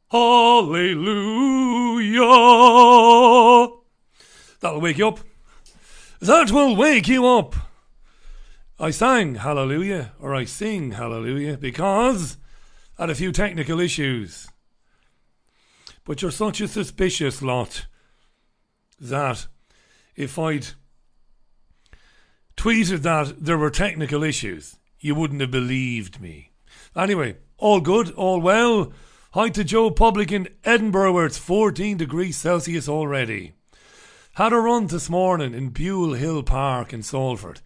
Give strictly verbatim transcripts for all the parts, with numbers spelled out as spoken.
Hallelujah. That'll wake you up. That will wake you up. I sang hallelujah, or I sing hallelujah, because I had a few technical issues. But you're such a suspicious lot that if I'd tweeted that there were technical issues, you wouldn't have believed me. Anyway, all good, all well. Hi to Joe Public in Edinburgh, where it's fourteen degrees Celsius already. Had a run this morning in Buell Hill Park in Salford,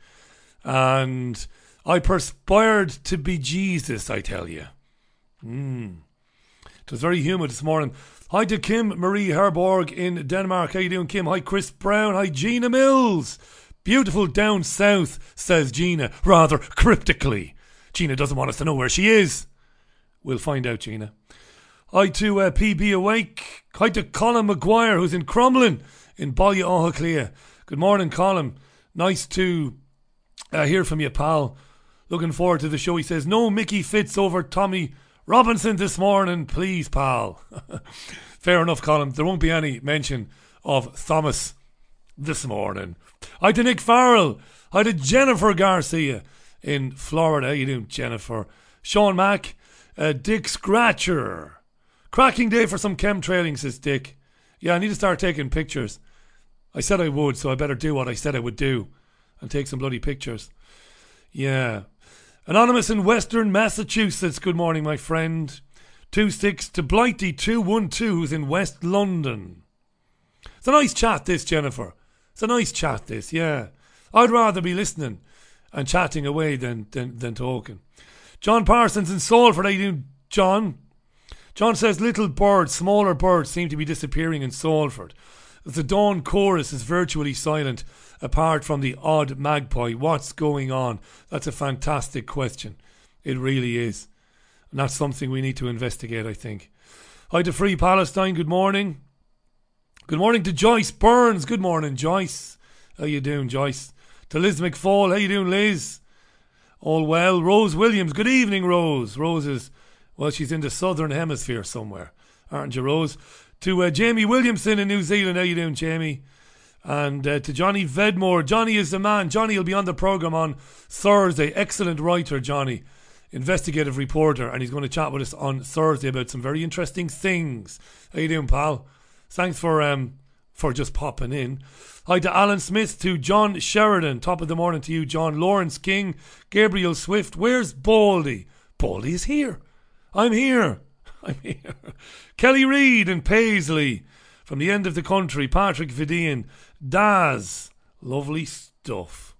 and I perspired to be Jesus, I tell you. Mm. It was very humid this morning. Hi to Kim Marie Herborg in Denmark. How you doing, Kim? Hi, Chris Brown. Hi, Gina Mills. Beautiful down south, says Gina, rather cryptically. Gina doesn't want us to know where she is. We'll find out, Gina. Hi to uh, P B Awake. Hi to Colin Maguire, who's in Crumlin in Ballia Ohaclia. Good morning, Colin. Nice to uh, hear from you, pal. Looking forward to the show. He says, no Mickey Fitz over Tommy Robinson this morning, please, pal. Fair enough, Colin. There won't be any mention of Thomas this morning. Hi to Nick Farrell. Hi to Jennifer Garcia in Florida. How you doing, Jennifer? Sean Mack. Uh, Dick Scratcher. Cracking day for some chemtrailing, says Dick. Yeah, I need to start taking pictures. I said I would, so I better do what I said I would do and take some bloody pictures. Yeah. Anonymous in Western Massachusetts. Good morning, my friend. Two sticks to Blighty two one two, who's in West London. It's a nice chat, this, Jennifer. It's a nice chat, this, yeah. I'd rather be listening and chatting away than, than, than talking. John Parsons in Salford. How you doing, John? John says little birds, smaller birds seem to be disappearing in Salford. The dawn chorus is virtually silent apart from the odd magpie. What's going on? That's a fantastic question. It really is. And that's something we need to investigate, I think. Hi to Free Palestine. Good morning. Good morning to Joyce Burns. Good morning, Joyce. How you doing, Joyce? To Liz McFall. How you doing, Liz? All well. Rose Williams. Good evening, Rose. Rose is... Well, she's in the southern hemisphere somewhere, aren't you, Rose? To uh, Jamie Williamson in New Zealand. How you doing, Jamie? And uh, to Johnny Vedmore. Johnny is the man. Johnny will be on the programme on Thursday. Excellent writer, Johnny. Investigative reporter. And he's going to chat with us on Thursday about some very interesting things. How you doing, pal? Thanks for um for just popping in. Hi to Alan Smith. To John Sheridan. Top of the morning to you, John. Lawrence King. Gabriel Swift. Where's Baldy? Baldy is here. I'm here. I'm here. Kelly Reid and Paisley. From the end of the country, Patrick Vidian. Daz. Lovely stuff.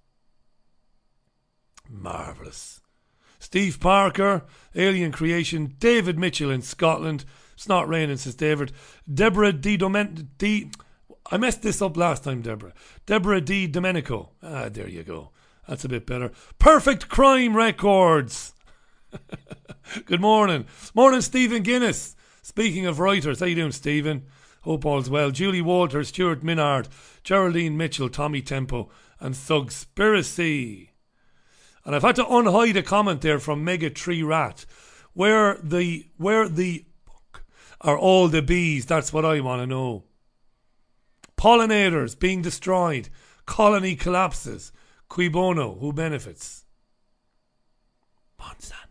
Marvellous. Steve Parker. Alien Creation. David Mitchell in Scotland. It's not raining, says David. Deborah D. Domen- D. I messed this up last time, Deborah. Deborah D. Domenico. Ah, there you go. That's a bit better. Perfect Crime Records. Good morning. Morning, Stephen Guinness. Speaking of writers, how you doing, Stephen? Hope all's well. Julie Walters, Stuart Minard, Geraldine Mitchell, Tommy Tempo, and Thugspiracy. And I've had to unhide a comment there from Mega Tree Rat. Where the where the fuck are all the bees? That's what I want to know. Pollinators being destroyed. Colony collapses. Cui bono? Who benefits? Monsanto.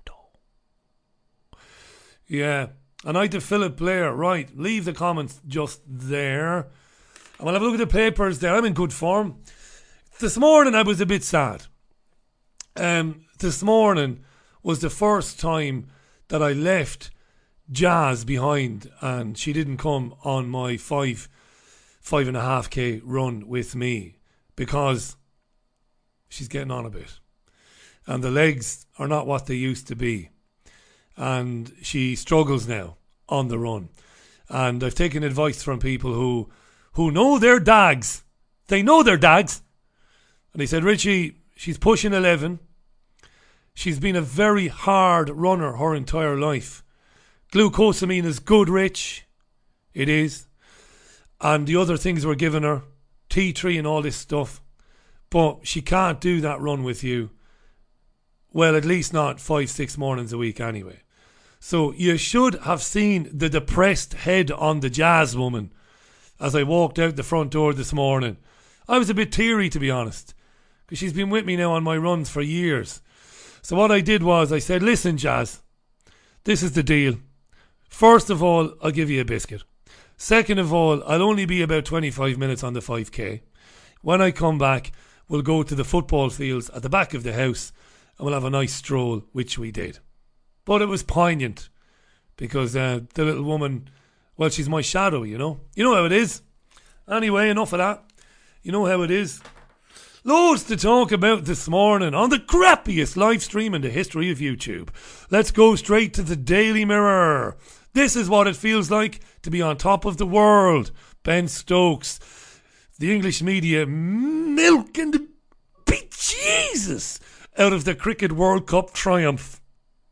Yeah. And I to Philip Blair. Right. Leave the comments just there. And we'll have a look at the papers there. I'm in good form. This morning I was a bit sad. Um, this morning was the first time that I left Jazz behind and she didn't come on my five, five and a half K run with me because she's getting on a bit. And the legs are not what they used to be. And she struggles now on the run. And I've taken advice from people who who know their dags. They know their dags. And he said, Richie, she's pushing eleven. She's been a very hard runner her entire life. Glucosamine is good, Rich. It is. And the other things we're giving her, T three and all this stuff. But she can't do that run with you. Well, at least not five, six mornings a week anyway. So you should have seen the depressed head on the jazz woman as I walked out the front door this morning. I was a bit teary, to be honest, because she's been with me now on my runs for years. So what I did was I said, listen, Jazz, this is the deal. First of all, I'll give you a biscuit. Second of all, I'll only be about twenty-five minutes on the five K. When I come back, we'll go to the football fields at the back of the house and we'll have a nice stroll, which we did. But it was poignant because uh, the little woman, well, she's my shadow, you know. You know how it is. Anyway, enough of that. You know how it is. Loads to talk about this morning on the crappiest live stream in the history of YouTube. Let's go straight to the Daily Mirror. This is what it feels like to be on top of the world. Ben Stokes, the English media milking the bejesus out of the Cricket World Cup triumph.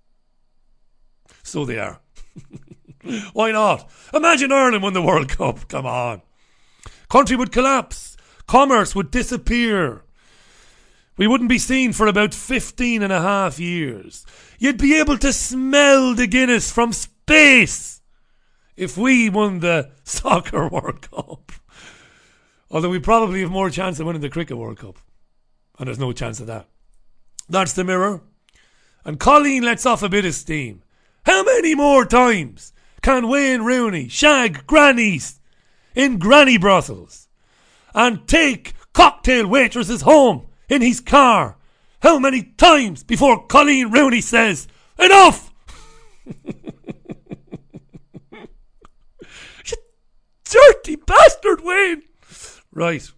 So they are. Why not? Imagine Ireland won the World Cup. Come on. Country would collapse. Commerce would disappear. We wouldn't be seen for about fifteen and a half years. You'd be able to smell the Guinness from space if we won the Soccer World Cup. Although we probably have more chance of winning the Cricket World Cup. And there's no chance of that. That's the Mirror. And Colleen lets off a bit of steam. How many more times can Wayne Rooney shag grannies in granny brothels and take cocktail waitresses home in his car? How many times before Colleen Rooney says, enough? You dirty bastard, Wayne. Right.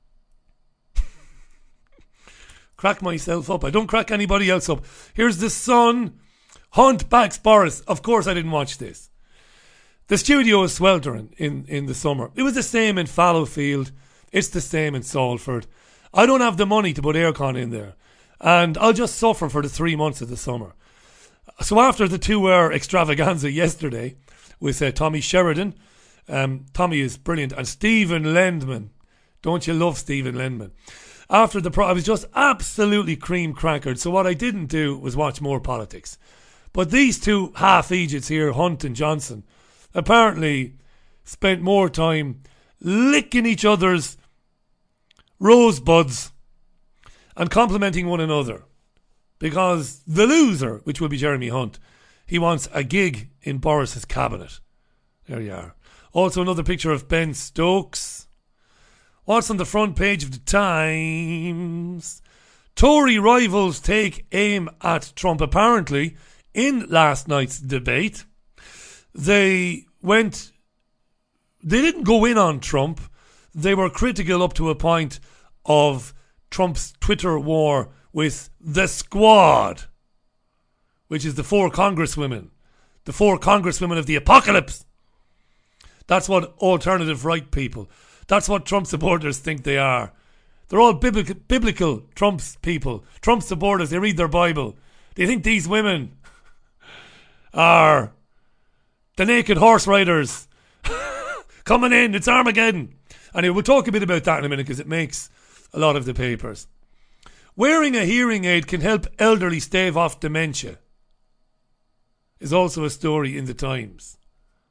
Crack myself up. I don't crack anybody else up. Here's the Sun. Hunt backs Boris. Of course I didn't watch this. The studio is sweltering in, in the summer. It was the same in Fallowfield. It's the same in Salford. I don't have the money to put aircon in there. And I'll just suffer for the three months of the summer. So after the two-hour extravaganza yesterday with uh, Tommy Sheridan, um, Tommy is brilliant, and Stephen Lendman. Don't you love Stephen Lendman? After the pro, I was just absolutely cream crackered. So what I didn't do was watch more politics. But these two half-Egypts here, Hunt and Johnson, apparently spent more time licking each other's rosebuds and complimenting one another. Because the loser, which will be Jeremy Hunt, he wants a gig in Boris's cabinet. There you are. Also another picture of Ben Stokes. What's on the front page of the Times? Tory rivals take aim at Trump. Apparently, in last night's debate, they went, they didn't go in on Trump. They were critical up to a point of Trump's Twitter war with the Squad, which is the four congresswomen, the four congresswomen of the apocalypse. That's what alternative right people, that's what Trump supporters think they are. They're all biblical, biblical Trump's people, Trump supporters. They read their Bible. They think these women are the naked horse riders coming in. It's Armageddon. Anyway, we'll talk a bit about that in a minute because it makes a lot of the papers. Wearing a hearing aid can help elderly stave off dementia is also a story in the Times.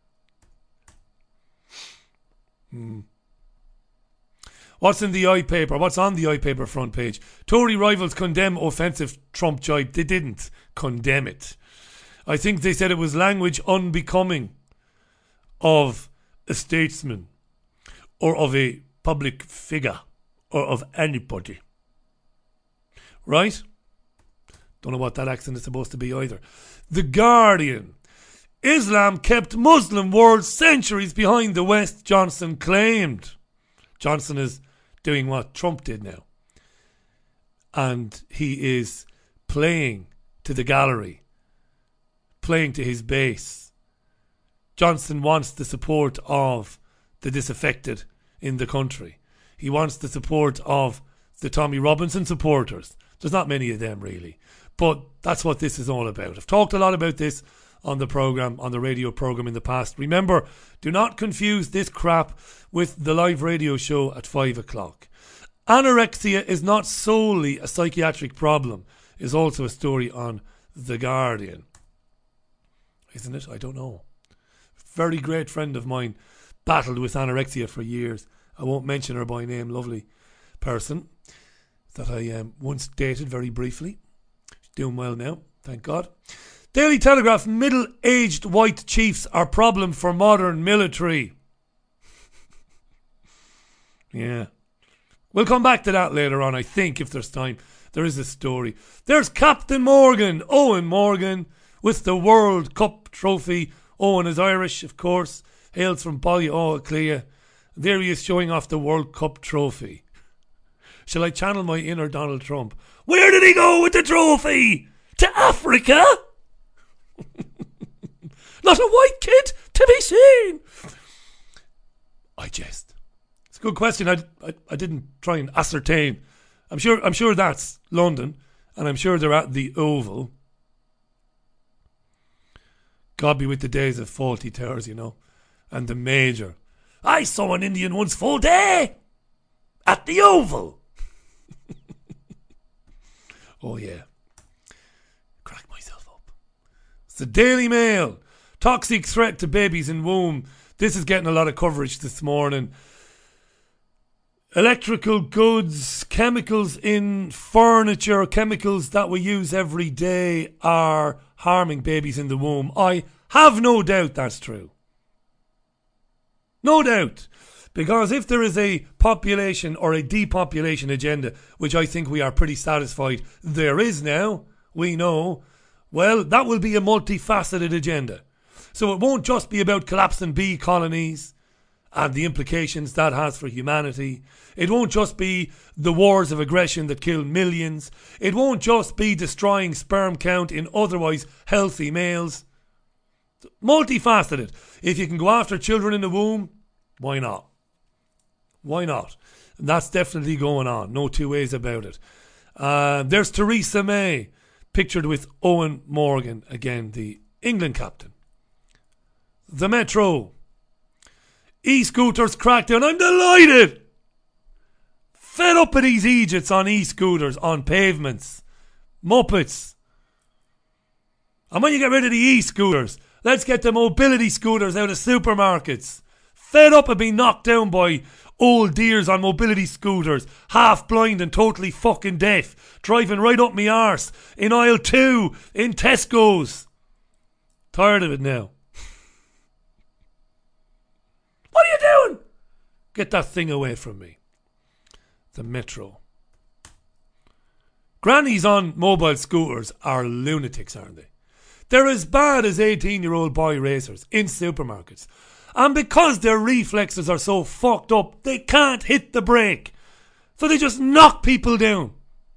Hmm. What's in the iPaper? What's on the iPaper front page? Tory rivals condemn offensive Trump jibe. They didn't condemn it. I think they said it was language unbecoming of a statesman or of a public figure or of anybody. Right? Don't know what that accent is supposed to be either. The Guardian. Islam kept Muslim world centuries behind the West, Johnson claimed. Johnson is doing what Trump did now. And he is playing to the gallery, playing to his base. Johnson wants the support of the disaffected in the country. He wants the support of the Tommy Robinson supporters. There's not many of them really. But that's what this is all about. I've talked a lot about this on the programme, on the radio programme in the past. Remember, do not confuse this crap with the live radio show at five o'clock. Anorexia is not solely a psychiatric problem. It's also a story on The Guardian. isn't it? I don't know. Very great friend of mine, battled with anorexia for years. I won't mention her by name, lovely person that I um, once dated very briefly. She's doing well now, thank God. Daily Telegraph, middle-aged white chiefs are problem for modern military. Yeah. We'll come back to that later on, I think, if there's time. There is a story. There's Captain Morgan, Owen Morgan, with the World Cup trophy. Owen is Irish, of course, hails from Ballyauclia. There he is showing off the World Cup trophy. Shall I channel my inner Donald Trump? Where did he go with the trophy? To Africa? Not a white kid to be seen. I jest. It's a good question. I, I, I didn't try and ascertain. I'm sure I'm sure that's London, and I'm sure they're at the Oval. God be with the days of Fawlty Towers, you know, and the Major. I saw an Indian once full day at the Oval. Oh yeah, crack myself up. It's the Daily Mail. Toxic threat to babies in womb. This is getting a lot of coverage this morning. Electrical goods, chemicals in furniture, chemicals that we use every day are harming babies in the womb. I have no doubt that's true. No doubt. Because if there is a population or a depopulation agenda, which I think we are pretty satisfied there is now, we know, well, that will be a multifaceted agenda. So it won't just be about collapsing bee colonies and the implications that has for humanity. It won't just be the wars of aggression that kill millions. It won't just be destroying sperm count in otherwise healthy males. Multifaceted. If you can go after children in the womb, why not? Why not? And that's definitely going on. No two ways about it. Uh, there's Theresa May, pictured with Owen Morgan, again, the England captain. The Metro. E-scooters crackdown. I'm delighted. Fed up with these Egypts on e-scooters, on pavements. Muppets. And when you get rid of the e-scooters, let's get the mobility scooters out of supermarkets. Fed up of being knocked down by old dears on mobility scooters, half blind and totally fucking deaf, driving right up me arse in aisle two in Tesco's. Tired of it now. What are you doing? Get that thing away from me. The Metro. Grannies on mobile scooters are lunatics, aren't they? They're as bad as eighteen-year-old boy racers in supermarkets. And because their reflexes are so fucked up, they can't hit the brake. So they just knock people down.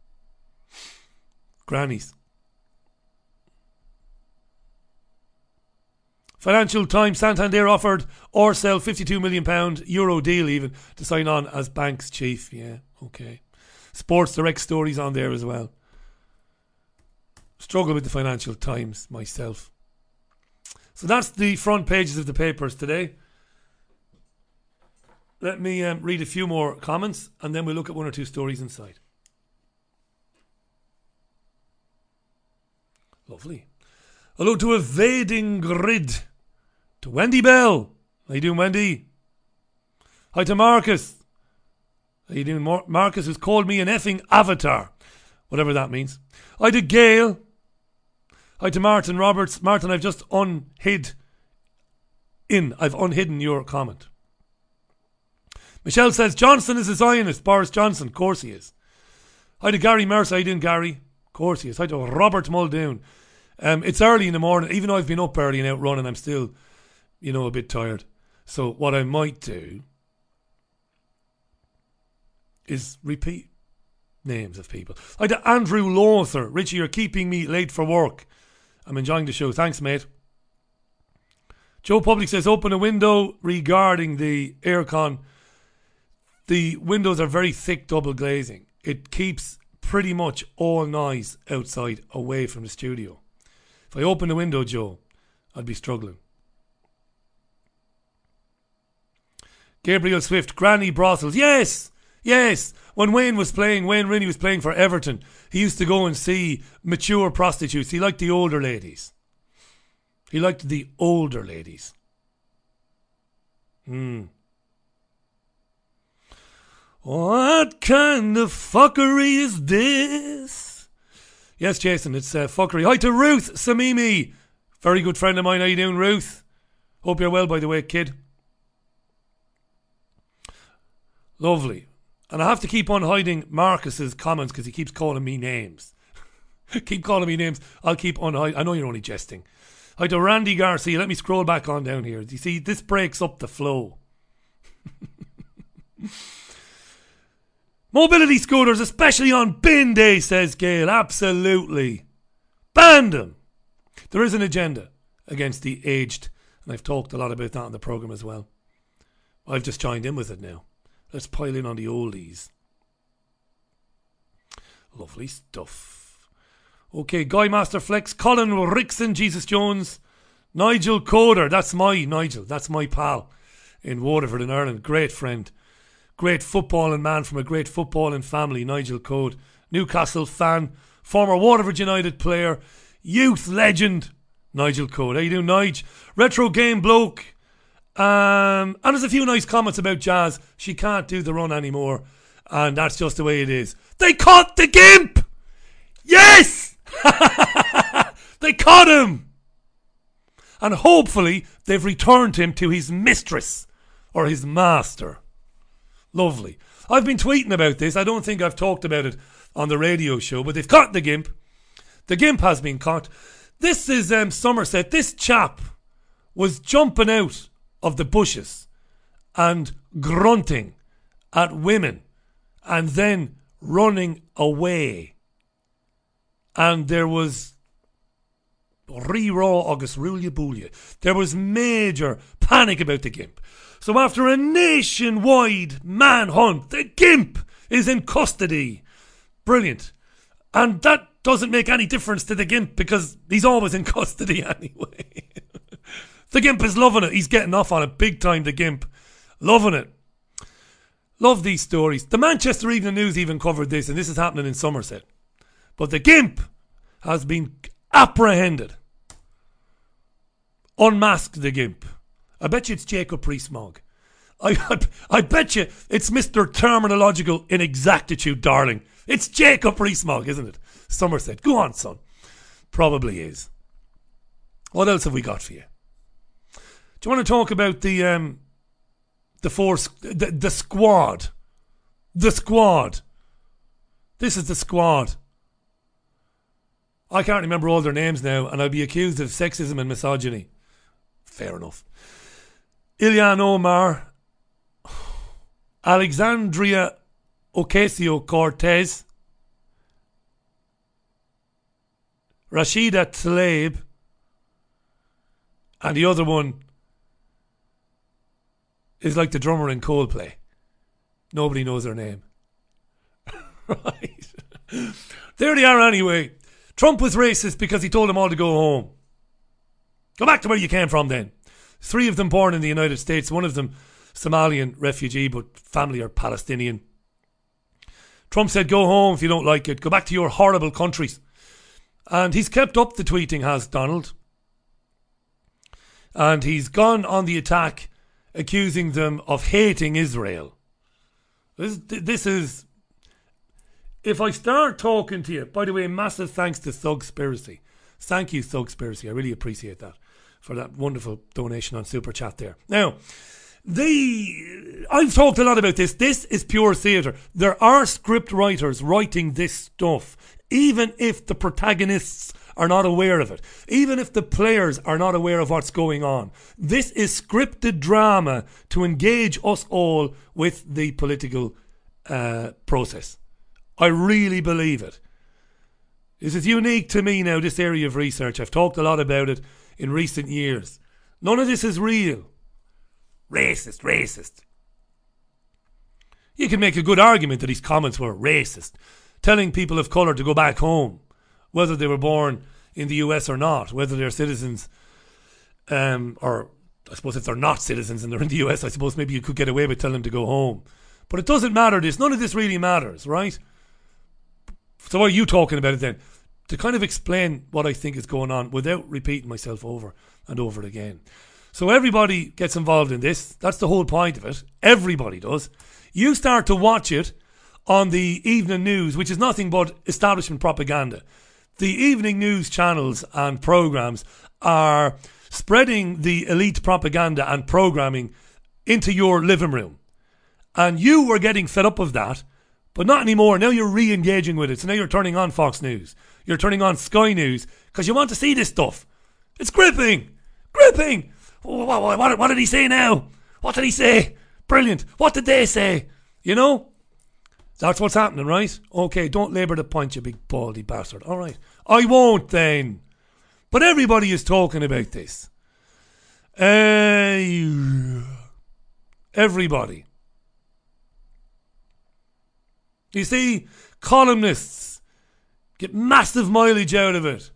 Grannies. Financial Times, Santander offered Orcel fifty-two million pounds euro deal even to sign on as bank's chief. Yeah, okay. Sports Direct stories on there as well. Struggle with the Financial Times myself. So that's the front pages of the papers today. Let me um, read a few more comments and then we'll look at one or two stories inside. Lovely. Hello to Evading Grid. To Wendy Bell. How you doing, Wendy? Hi to Marcus. How you doing, Mar- Marcus, who's called me an effing avatar. Whatever that means. Hi to Gail. Hi to Martin Roberts. Martin, I've just unhid in. I've unhidden your comment. Michelle says, Johnson is a Zionist. Boris Johnson. Of course he is. Hi to Gary Mercer. How you doing, Gary? Of course he is. Hi to Robert Muldoon. Um, it's early in the morning. Even though I've been up early and out running, I'm still, you know, a bit tired. So what I might do is repeat names of people. Hi to Andrew Lothar. Richie, you're keeping me late for work. I'm enjoying the show. Thanks, mate. Joe Public says, open a window regarding the aircon. The windows are very thick double glazing. It keeps pretty much all noise outside away from the studio. If I open the window, Joe, I'd be struggling. Gabriel Swift, Granny Brothels. Yes, yes. When Wayne was playing, Wayne Rooney was playing for Everton, he used to go and see mature prostitutes. He liked the older ladies. He liked the older ladies. Hmm. What kind of fuckery is this? Yes, Jason, it's uh, fuckery. Hi to Ruth Samimi. Very good friend of mine. How you doing, Ruth? Hope you're well, by the way, kid. Lovely. And I have to keep on hiding Marcus's comments because he keeps calling me names. Keep calling me names. I'll keep on hiding. I know you're only jesting. Hi to Randy Garcia. Let me scroll back on down here. You see, this breaks up the flow. Mobility scooters, especially on bin day, says Gail. Absolutely. Ban them. There is an agenda against the aged, and I've talked a lot about that on the programme as well. I've just joined in with it now. Let's pile in on the oldies. Lovely stuff. Okay, Guy Master Flex, Colin Rickson, Jesus Jones, Nigel Coder. That's my Nigel. That's my pal in Waterford in Ireland. Great friend. Great footballing man from a great footballing family, Nigel Code. Newcastle fan, former Waterford United player, youth legend, Nigel Code. How you doing, Nige? Retro game bloke. Um, and there's a few nice comments about Jazz. She can't do the run anymore, and that's just the way it is. They caught the gimp! Yes! They caught him! And hopefully they've returned him to his mistress or his master. Lovely. I've been tweeting about this. I don't think I've talked about it on the radio show, but they've caught the gimp. The gimp has been caught. This is um, Somerset. This chap was jumping out of the bushes and grunting at women and then running away. And there was re-raw August Rulia Boolia. There was major panic about the gimp. So after a nationwide manhunt, the gimp is in custody. Brilliant. And that doesn't make any difference to the gimp because he's always in custody anyway. The gimp is loving it. He's getting off on it big time, the gimp. Loving it. Love these stories. The Manchester Evening News even covered this, and this is happening in Somerset. But the gimp has been apprehended. Unmasked the gimp. I bet you it's Jacob Rees-Mogg. I, I, I bet you it's Mister Terminological Inexactitude, darling. It's Jacob Rees-Mogg, isn't it? Somerset. Go on, son. Probably is. What else have we got for you? Do you want to talk about the um, the force, the, the squad? The squad. This is the squad. I can't remember all their names now, and I'll be accused of sexism and misogyny. Fair enough. Ilhan Omar, Alexandria Ocasio-Cortez, Rashida Tlaib, and the other one is like the drummer in Coldplay. Nobody knows her name. Right. There they are anyway. Trump was racist because he told them all to go home. Go back to where you came from then. Three of them born in the United States. One of them Somalian refugee, but family are Palestinian. Trump said, go home if you don't like it. Go back to your horrible countries. And he's kept up the tweeting, has Donald. And he's gone on the attack, accusing them of hating Israel. This, this is... If I start talking to you... By the way, massive thanks to Thugspiracy. Thank you, Thugspiracy. I really appreciate that. For that wonderful donation on Super Chat there. Now, the I've talked a lot about this. This is pure theatre. There are script writers writing this stuff, even if the protagonists are not aware of it, even if the players are not aware of what's going on. This is scripted drama to engage us all with the political uh, process. I really believe it. This is unique to me now, this area of research. I've talked a lot about it in recent years. None of this is real. Racist, racist. You can make a good argument that his comments were racist, telling people of colour to go back home, whether they were born in the U S or not, whether they're citizens, um, or I suppose if they're not citizens and they're in the U S, I suppose maybe you could get away with telling them to go home. But it doesn't matter this. None of this really matters, right? So why are you talking about it then? to kind of explain what I think is going on without repeating myself over and over again. So everybody gets involved in this. That's the whole point of it. Everybody does. You start to watch it on the evening news, which is nothing but establishment propaganda. The evening news channels and programs are spreading the elite propaganda and programming into your living room. And you were getting fed up of that, but not anymore. Now you're re-engaging with it. So now you're turning on Fox News. You're turning on Sky News because you want to see this stuff. It's gripping. Gripping. What, what, what, what did he say now? What did he say? Brilliant. What did they say? You know? That's what's happening, right? Okay, don't labour the point, you big baldy bastard. All right. I won't then. But everybody is talking about this. Uh, everybody. You see, columnists get massive mileage out of it.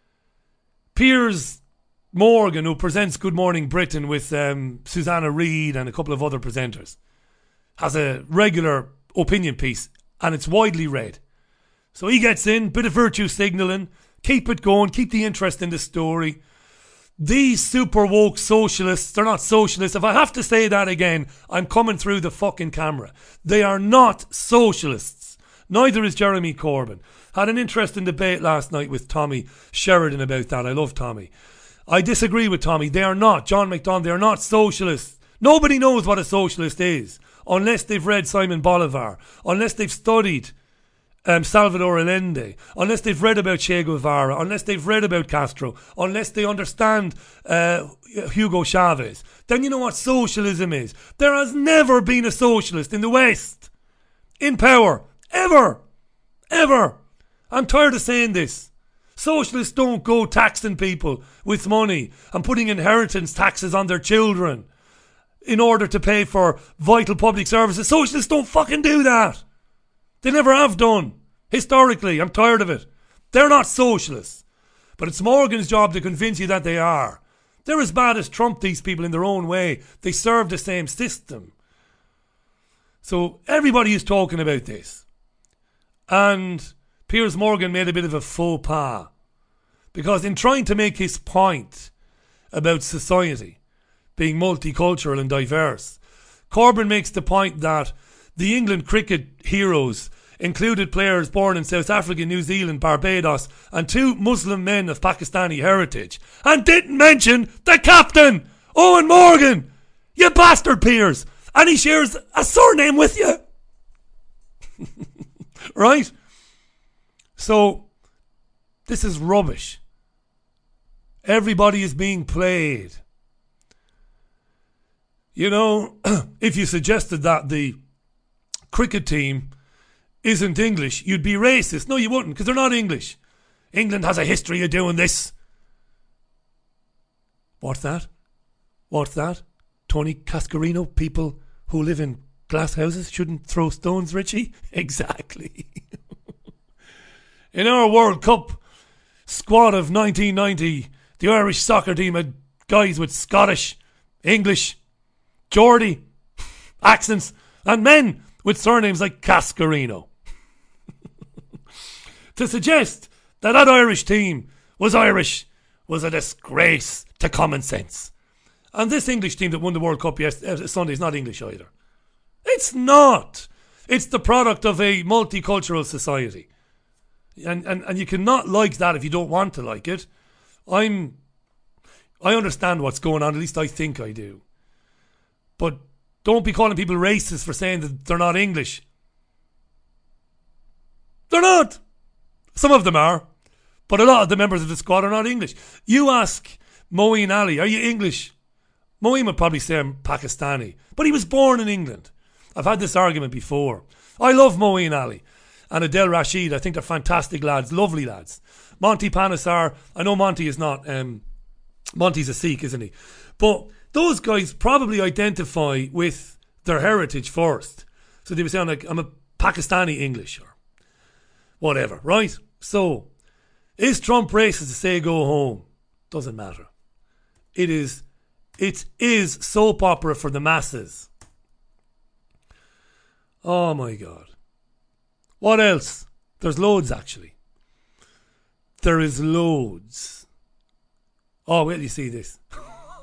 Piers Morgan, who presents Good Morning Britain with um, Susanna Reid and a couple of other presenters, has a regular opinion piece and it's widely read. So he gets in, bit of virtue signalling, keep it going, keep the interest in the story. These super woke socialists, they're not socialists. If I have to say that again, I'm coming through the fucking camera. They are not socialists. Neither is Jeremy Corbyn. Had an interesting debate last night with Tommy Sheridan about that. I love Tommy. I disagree with Tommy. They are not. John McDonald, they are not socialists. Nobody knows what a socialist is unless they've read Simon Bolivar, unless they've studied um, Salvador Allende, unless they've read about Che Guevara, unless they've read about Castro, unless they understand uh, Hugo Chavez. Then you know what socialism is. There has never been a socialist in the West in power. Ever. Ever. I'm tired of saying this. Socialists don't go taxing people with money and putting inheritance taxes on their children in order to pay for vital public services. Socialists don't fucking do that. They never have done. Historically, I'm tired of it. They're not socialists. But it's Morgan's job to convince you that they are. They're as bad as Trump, these people, in their own way. They serve the same system. So everybody is talking about this. And Piers Morgan made a bit of a faux pas. Because in trying to make his point about society being multicultural and diverse, Corbyn makes the point that the England cricket heroes included players born in South Africa, New Zealand, Barbados, and two Muslim men of Pakistani heritage, and didn't mention the captain, Owen Morgan. You bastard, Piers. And he shares a surname with you. Right? So, this is rubbish. Everybody is being played. You know, if you suggested that the cricket team isn't English, you'd be racist. No, you wouldn't, because they're not English. England has a history of doing this. What's that? What's that? Tony Cascarino, people who live in glass houses shouldn't throw stones, Richie? Exactly. In our World Cup squad of nineteen ninety, the Irish soccer team had guys with Scottish, English, Geordie accents, and men with surnames like Cascarino. To suggest that that Irish team was Irish was a disgrace to common sense. And this English team that won the World Cup yesterday, Sunday is not English either. It's not. It's the product of a multicultural society. And, and and you cannot like that if you don't want to like it. I'm I understand what's going on, at least I think I do. But don't be calling people racist for saying that they're not English. They're not. Some of them are. But a lot of the members of the squad are not English. You ask Moeen Ali, are you English? Moeen would probably say I'm Pakistani. But he was born in England. I've had this argument before. I love Moeen Ali and Adel Rashid. I think they're fantastic lads, lovely lads. Monty Panesar, I know Monty is not, um, Monty's a Sikh, isn't he? But those guys probably identify with their heritage first. So they would sound like, I'm a Pakistani English or whatever, right? So, is Trump racist to say go home? Doesn't matter. It is, it is soap opera for the masses. Oh my God. What else? There's loads actually. There is loads. Oh, wait till you see this. A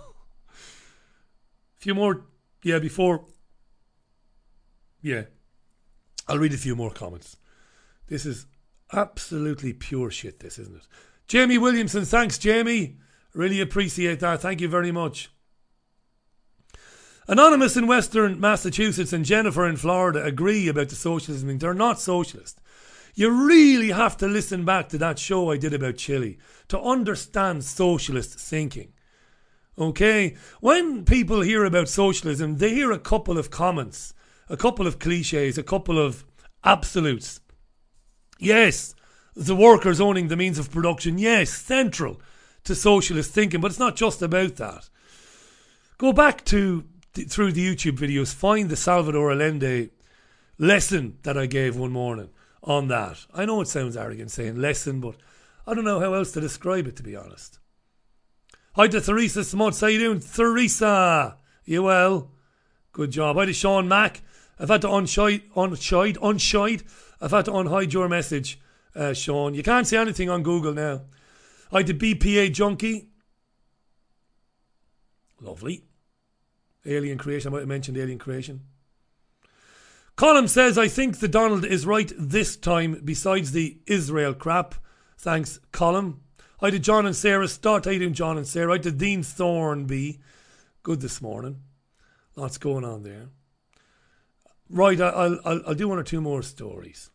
few more, yeah, before, yeah. I'll read a few more comments. This is absolutely pure shit, this, isn't it? Jamie Williamson, thanks, Jamie. Really appreciate that. Thank you very much. Anonymous in Western Massachusetts and Jennifer in Florida agree about the socialism thing. They're not socialist. You really have to listen back to that show I did about Chile to understand socialist thinking. Okay? When people hear about socialism, they hear a couple of comments, a couple of cliches, a couple of absolutes. Yes, the workers owning the means of production. Yes, central to socialist thinking. But it's not just about that. Go back to through the YouTube videos, find the Salvador Allende lesson that I gave one morning on that. I know it sounds arrogant saying lesson, but I don't know how else to describe it, to be honest. Hi to Theresa Smuts. How you doing, Theresa? You well? Good job. Hi to Sean Mack. I've had to unshide, unshide, unshide. I've had to unhide your message, uh, Sean. You can't see anything on Google now. Hi to B P A Junkie. Lovely. Alien Creation. I might have mentioned Alien Creation. Colin says, I think the Donald is right this time, besides the Israel crap. Thanks, Colin. Hi to John and Sarah Stott. How you doing, John and Sarah? Hi to Dean Thornby. Good this morning. Lots going on there. Right, I'll, I'll, I'll do one or two more stories.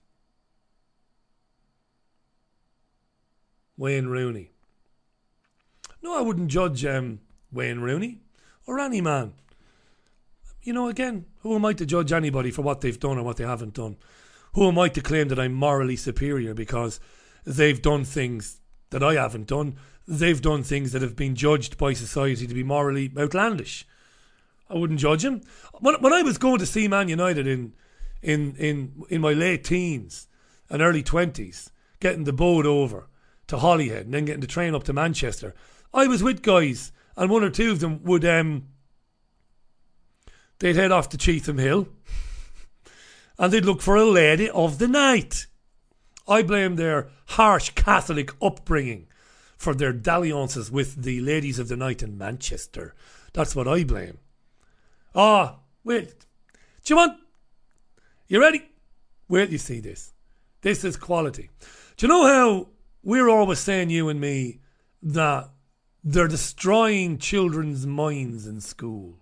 Wayne Rooney. No, I wouldn't judge um, Wayne Rooney or any man. You know, again, who am I to judge anybody for what they've done or what they haven't done? Who am I to claim that I'm morally superior because they've done things that I haven't done? They've done things that have been judged by society to be morally outlandish. I wouldn't judge him. When, when I was going to see Man United in, in, in, in my late teens and early twenties, getting the boat over to Holyhead and then getting the train up to Manchester, I was with guys, and one or two of them would... um. They'd head off to Cheetham Hill and they'd look for a lady of the night. I blame their harsh Catholic upbringing for their dalliances with the ladies of the night in Manchester. That's what I blame. Ah, oh, wait. Do you want... You ready? Wait till you see this. This is quality. Do you know how we're always saying, you and me, that they're destroying children's minds in school?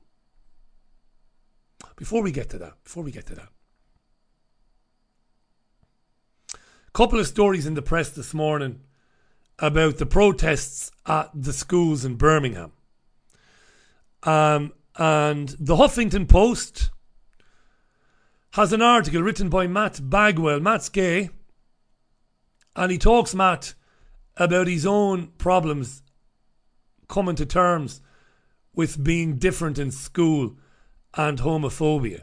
Before we get to that, before we get to that. Couple of stories in the press this morning about the protests at the schools in Birmingham. Um, and the Huffington Post has an article written by Matt Bagwell. Matt's gay. And he talks, Matt, about his own problems coming to terms with being different in school and homophobia.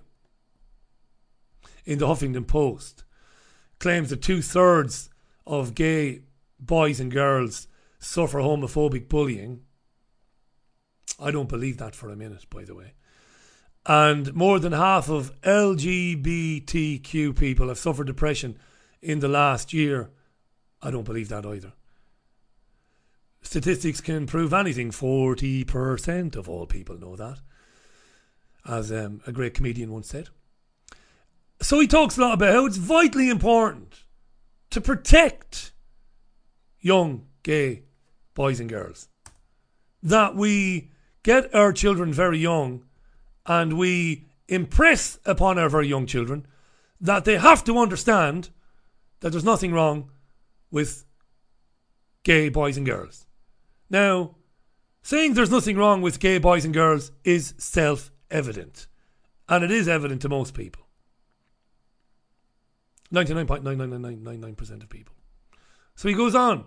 In the Huffington Post, claims that two-thirds of gay boys and girls suffer homophobic bullying. I don't believe that for a minute, by the way. And more than half of L G B T Q people have suffered depression in the last year. I don't believe that either. Statistics can prove anything. forty percent of all people know that, as um, a great comedian once said. So he talks a lot about how it's vitally important to protect young gay boys and girls. That we get our children very young and we impress upon our very young children that they have to understand that there's nothing wrong with gay boys and girls. Now, saying there's nothing wrong with gay boys and girls is self-evident. And it is evident to most people. ninety-nine point nine nine nine nine nine nine percent of people. So he goes on.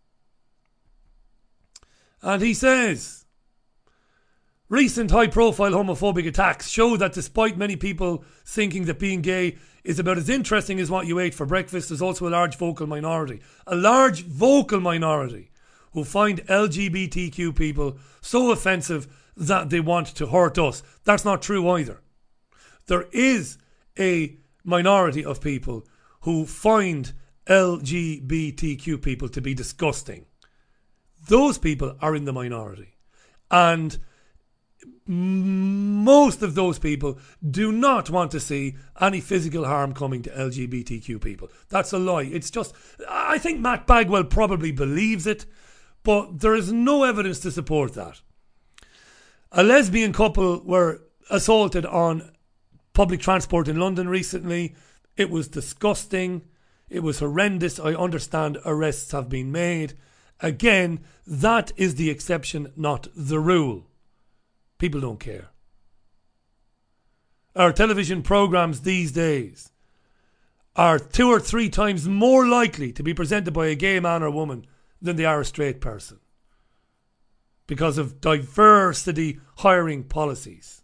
And he says, recent high-profile homophobic attacks show that despite many people thinking that being gay is about as interesting as what you ate for breakfast, there's also a large vocal minority. A large vocal minority who find L G B T Q people so offensive that they want to hurt us. That's not true either. There is a minority of people who find L G B T Q people to be disgusting. Those people are in the minority. And most of those people do not want to see any physical harm coming to L G B T Q people. That's a lie. It's just, I think Matt Bagwell probably believes it, but there is no evidence to support that. A lesbian couple were assaulted on public transport in London recently. It was disgusting. It was horrendous. I understand arrests have been made. Again, that is the exception, not the rule. People don't care. Our television programmes these days are two or three times more likely to be presented by a gay man or woman than they are a straight person, because of diversity hiring policies.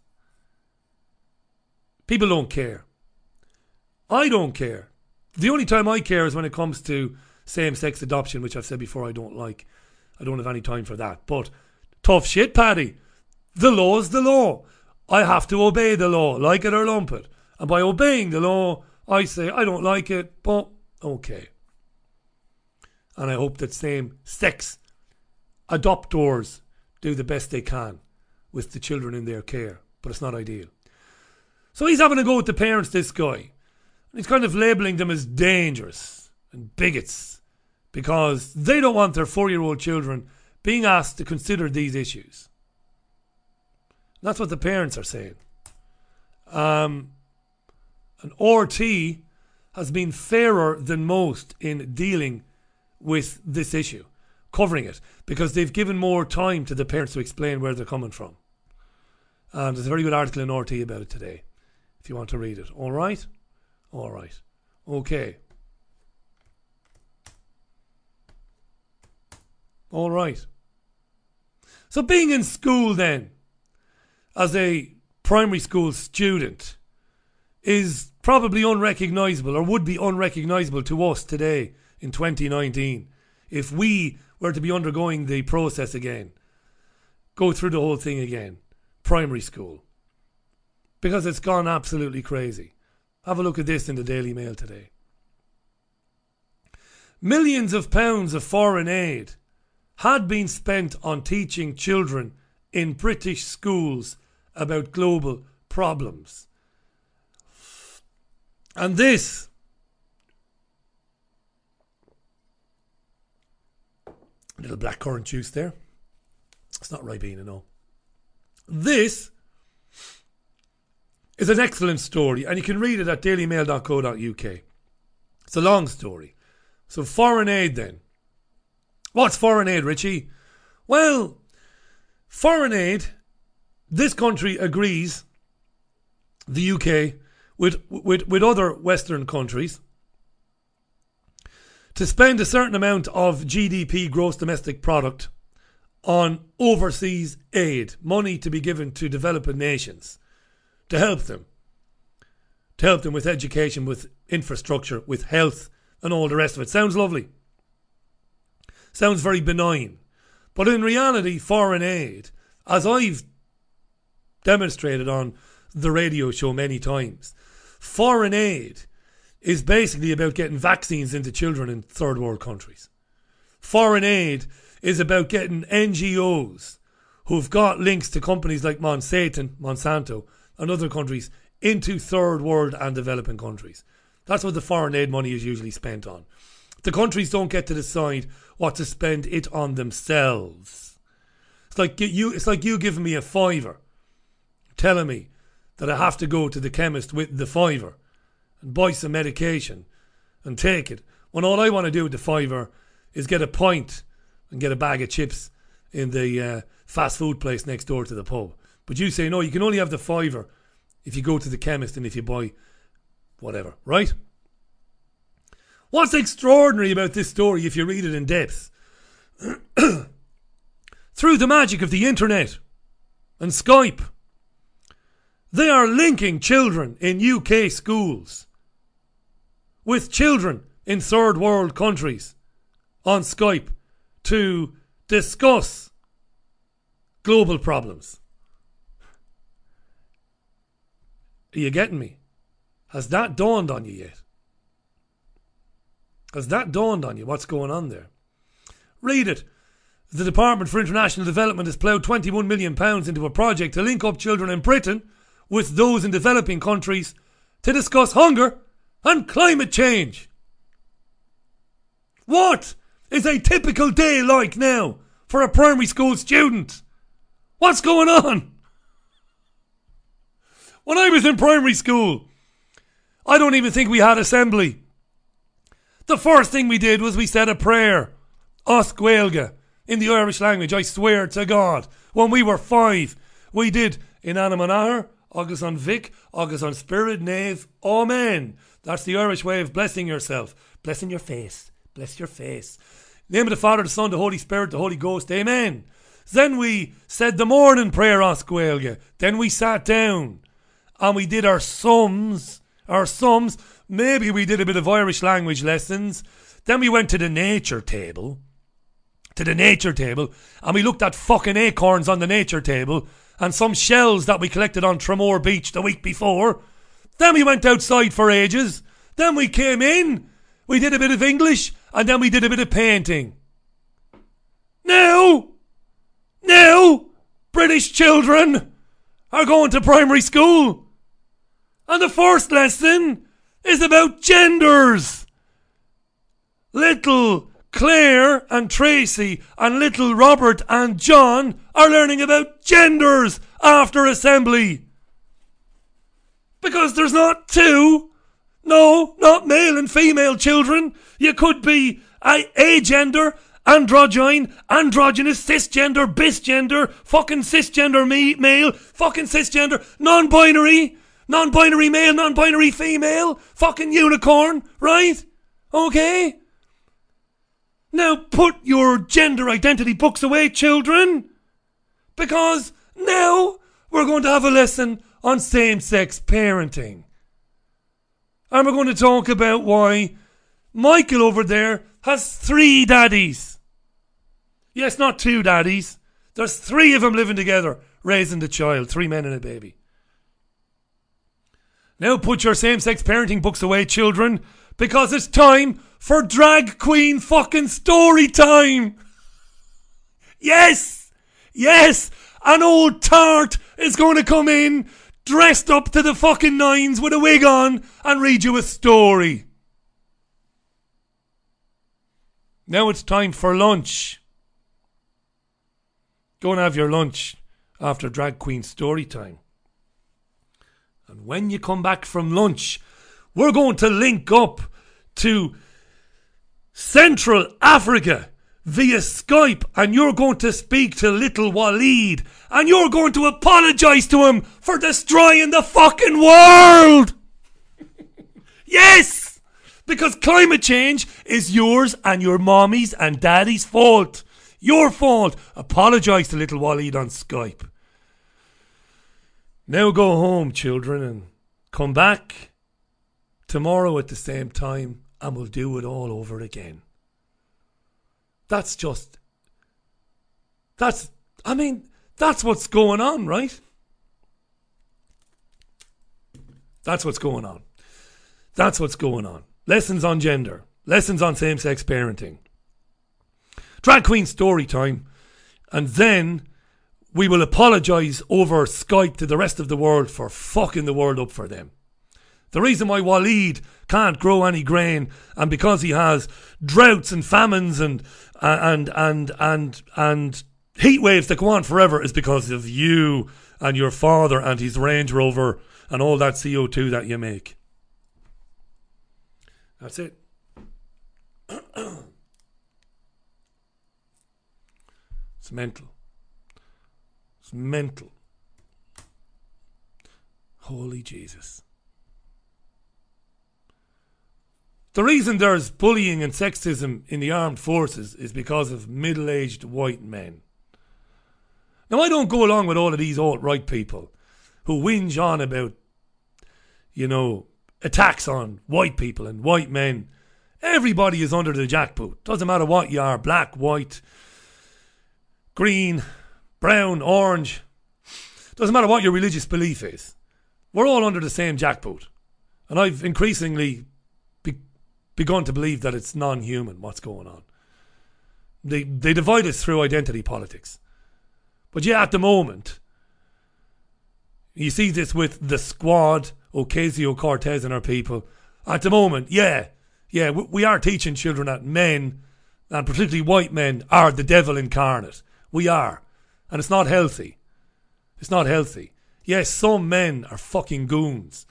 People don't care. I don't care. The only time I care is when it comes to same-sex adoption, which I've said before I don't like. I don't have any time for that. But tough shit, Paddy. The law is the law. I have to obey the law, like it or lump it. And by obeying the law, I say I don't like it, but okay. And I hope that same-sex adopters do the best they can with the children in their care. But it's not ideal. So he's having a go at the parents, this guy. And he's kind of labelling them as dangerous and bigots because they don't want their four-year-old children being asked to consider these issues. That's what the parents are saying. Um, and R T has been fairer than most in dealing with this issue, covering it, because they've given more time to the parents to explain where they're coming from. And there's a very good article in R T about it today, if you want to read it. All right? All right. Okay. All right. So being in school then, as a primary school student, is probably unrecognisable, or would be unrecognisable to us today in twenty nineteen if we were to be undergoing the process again, go through the whole thing again, primary school, because it's gone absolutely crazy. Have a look at this in the Daily Mail today. Millions of pounds of foreign aid had been spent on teaching children in British schools about global problems. And this a little blackcurrant juice there. It's not Ribena, no. This is an excellent story, and you can read it at daily mail dot co dot uk. It's a long story. So foreign aid then. What's foreign aid, Richie? Well, foreign aid, this country agrees, the U K, with, with, with other Western countries, to spend a certain amount of G D P, gross domestic product, on overseas aid, money to be given to developing nations, to help them. To help them with education, with infrastructure, with health, and all the rest of it. Sounds lovely. Sounds very benign. But in reality, foreign aid, as I've demonstrated on the radio show many times, foreign aid is basically about getting vaccines into children in third world countries. Foreign aid is about getting N G Os who've got links to companies like Monsanto, Monsanto and other countries into third world and developing countries. That's what the foreign aid money is usually spent on. The countries don't get to decide what to spend it on themselves. It's like you, it's like you giving me a fiver, telling me that I have to go to the chemist with the fiver and buy some medication and take it, when all I want to do with the fiver is get a pint and get a bag of chips in the uh, fast food place next door to the pub. But you say, no, you can only have the fiver if you go to the chemist and if you buy whatever, right? What's extraordinary about this story, if you read it in depth? Through the magic of the internet and Skype, they are linking children in U K schools with children in third world countries on Skype to discuss global problems. Are you getting me? Has that dawned on you yet? Because that dawned on you, what's going on there. Read it. The Department for International Development has ploughed twenty-one million pounds into a project to link up children in Britain with those in developing countries to discuss hunger and climate change. What is a typical day like now for a primary school student? What's going on? When I was in primary school, I don't even think we had assembly. The first thing we did was we said a prayer, Os Gaeilge, in the Irish language, I swear to God. When we were five, we did In Anam an Ahar, Agus an Vic, Agus an Spirit, Nave, Amen. That's the Irish way of blessing yourself. Blessing your face. Bless your face. Name of the Father, the Son, the Holy Spirit, the Holy Ghost, Amen. Then we said the morning prayer, Os Gaeilge. Then we sat down and we did our sums, our sums. Maybe we did a bit of Irish language lessons. Then we went to the nature table, to the nature table, and we looked at fucking acorns on the nature table and some shells that we collected on Tramore Beach the week before. Then we went outside for ages. Then we came in, we did a bit of English, and then we did a bit of painting. Now, now, British children are going to primary school. And the first lesson is about genders. Little Claire and Tracy and little Robert and John are learning about genders after assembly. Because there's not two. No, not male and female children. You could be a agender, androgyne, androgynous, cisgender, bisgender, fucking cisgender me- male, fucking cisgender, non-binary, non-binary male, non-binary female, fucking unicorn, right? Okay? Now put your gender identity books away, children, because now we're going to have a lesson on same-sex parenting. And we're going to talk about why Michael over there has three daddies. Yes, not two daddies. There's three of them living together, raising the child. Three men and a baby. Now put your same-sex parenting books away, children, because it's time for drag queen fucking story time. Yes! Yes! An old tart is going to come in dressed up to the fucking nines with a wig on and read you a story. Now it's time for lunch. Go and have your lunch after drag queen story time. And when you come back from lunch, we're going to link up to Central Africa via Skype, and you're going to speak to little Waleed, and you're going to apologise to him for destroying the fucking world. Yes, because climate change is yours and your mommy's and daddy's fault. Your fault. Apologise to little Waleed on Skype. Now go home, children, and come back tomorrow at the same time, and we'll do it all over again. That's just, that's, I mean, that's what's going on, right? That's what's going on. That's what's going on. Lessons on gender. Lessons on same-sex parenting. Drag queen story time. And then we will apologise over Skype to the rest of the world for fucking the world up for them. The reason why Waleed can't grow any grain, and because he has droughts and famines and and and and and heat waves that go on forever, is because of you and your father and his Range Rover and all that C O two that you make. That's it. It's mental. It's mental. Holy Jesus. The reason there's bullying and sexism in the armed forces is because of middle-aged white men. Now, I don't go along with all of these alt-right people who whinge on about, you know, attacks on white people and white men. Everybody is under the jackboot. Doesn't matter what you are, black, white, green, brown, orange. Doesn't matter what your religious belief is. We're all under the same jackboot. And I've increasingly begun to believe that it's non-human what's going on. They they divide us through identity politics. But yeah, at the moment, you see this with the Squad, Ocasio-Cortez and her people. At the moment, yeah, yeah, we, we are teaching children that men, and particularly white men, are the devil incarnate. We are. And it's not healthy. It's not healthy. Yes, some men are fucking goons.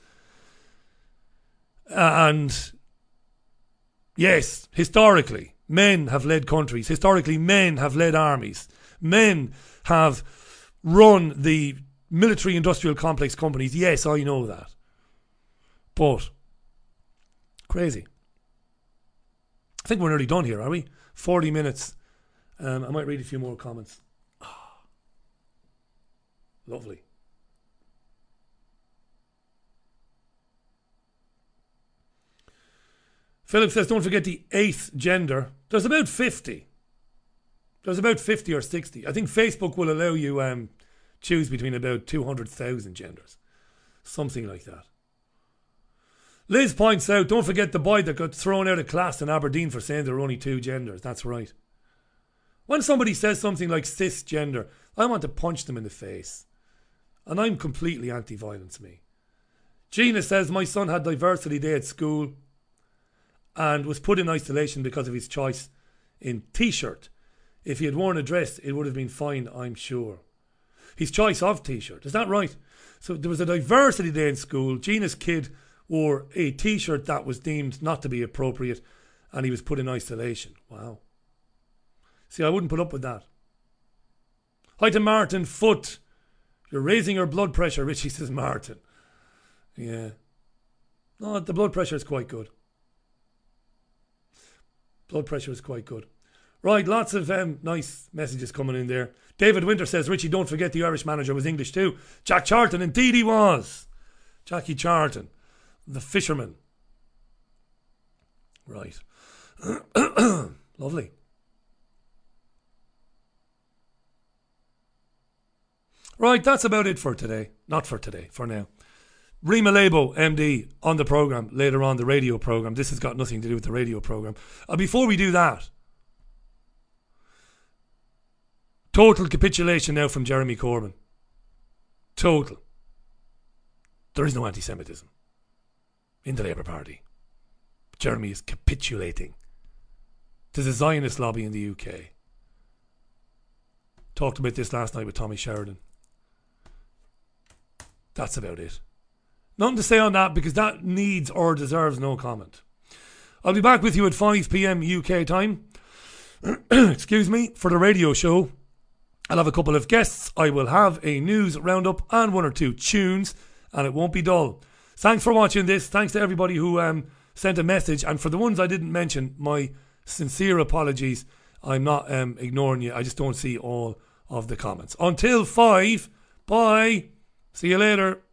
And yes, historically, men have led countries. Historically, men have led armies. Men have run the military industrial complex companies. Yes, I know that. But, crazy. I think we're nearly done here, are we? forty minutes. Um, I might read a few more comments. Oh, lovely. Philip says, don't forget the eighth gender. There's about fifty. There's about fifty or sixty. I think Facebook will allow you um choose between about two hundred thousand genders. Something like that. Liz points out, don't forget the boy that got thrown out of class in Aberdeen for saying there are only two genders. That's right. When somebody says something like cisgender, I want to punch them in the face. And I'm completely anti-violence, me. Gina says, my son had diversity day at school and was put in isolation because of his choice in t-shirt. If he had worn a dress, it would have been fine, I'm sure. His choice of t-shirt, is that right? So there was a diversity day in school. Gina's kid wore a t-shirt that was deemed not to be appropriate and he was put in isolation. Wow. See, I wouldn't put up with that. Hi to Martin Foot. You're raising your blood pressure, Richie, says Martin. Yeah. No, the blood pressure is quite good. Blood pressure is quite good. Right, lots of um, nice messages coming in there. David Winter says, Richie, don't forget the Irish manager was English too. Jack Charlton, indeed he was. Jackie Charlton, the fisherman. Right. Lovely. Right, that's about it for today. Not for today, for now. Rima Lebo, M D, on the programme, later on the radio programme. This has got nothing to do with the radio programme. And before we do that, total capitulation now from Jeremy Corbyn. Total. There is no anti-Semitism in the Labour Party. Jeremy is capitulating to the Zionist lobby in the U K. Talked about this last night with Tommy Sheridan. That's about it. Nothing to say on that because that needs or deserves no comment. I'll be back with you at five p.m. U K time. Excuse me, for the radio show. I'll have a couple of guests. I will have a news roundup and one or two tunes, and it won't be dull. Thanks for watching this. Thanks to everybody who um, sent a message. And for the ones I didn't mention, my sincere apologies. I'm not um, ignoring you. I just don't see all of the comments. Until five, bye. See you later.